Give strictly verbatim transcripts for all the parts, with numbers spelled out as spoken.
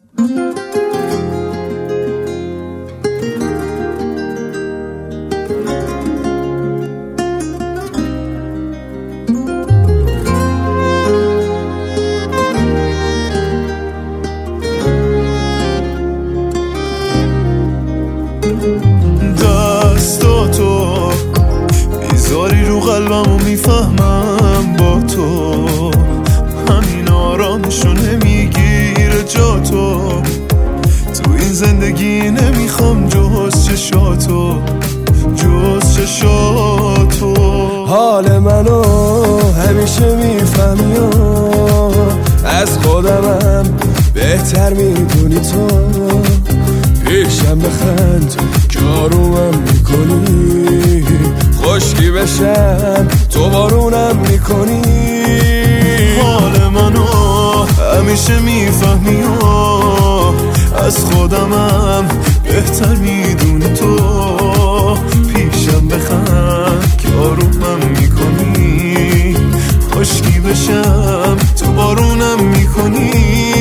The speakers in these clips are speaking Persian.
دستاتو میذاری رو قلبم و میفهمم با تو همین آرامشو نمیگیره جا تو تو این زندگی نمیخوام جز چشاتو جز چشاتو حال منو همیشه میفهمی و از خودمم بهتر میدونی تو پیشم بخند که آرومم میکنی خشکی بشم تو بارونم میکنی حال منو همیشه میفهمی و از خودمم بهتر میدونی تو پیشم بخند که آرومم میکنی خشکی بشم تو بارونم میکنی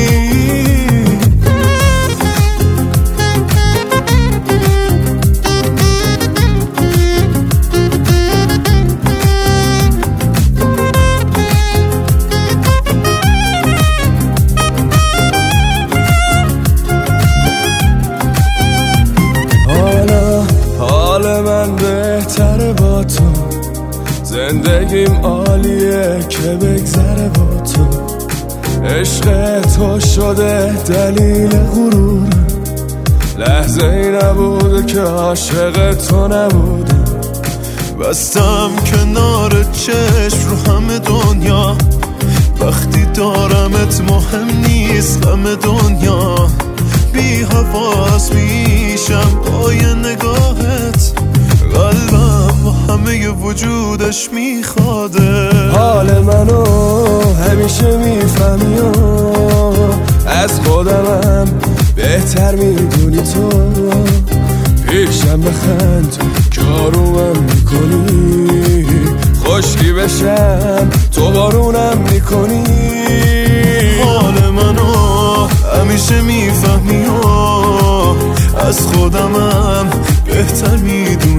بهتره با تو زندگیم عالیه که بگذره با تو عشق تو شده دلیل غرور لحظه ای نبوده که عاشق تو نبودم بستم کنار چشم رو همه دنیا وقتی دارمت مهم نیست همه دنیا بی حواس میشم پای نگاهت قلبم با همه وجودش میخواده حال منو همیشه میفهمی و از خودمم بهتر میدونی تو پیشم بخند که آرومم میکنی خشکی بشم تو بارونم میکنی حال منو همیشه میفهمی و از خودمم بهتر میدونی